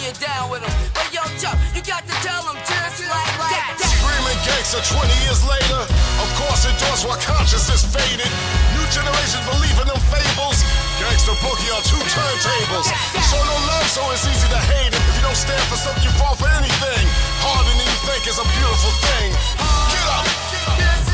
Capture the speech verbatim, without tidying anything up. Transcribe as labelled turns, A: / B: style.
A: get down with them. But yo, Chuck, you got to tell them just like that.
B: Screaming gangster twenty years later, of course endorsed while consciousness faded. New generation believe in them fables. Gangsta boogie on two turntables. Show no love, so it's easy to hate it. If you don't stand for something, you fall for anything. Harder than you think is a beautiful thing. Get up!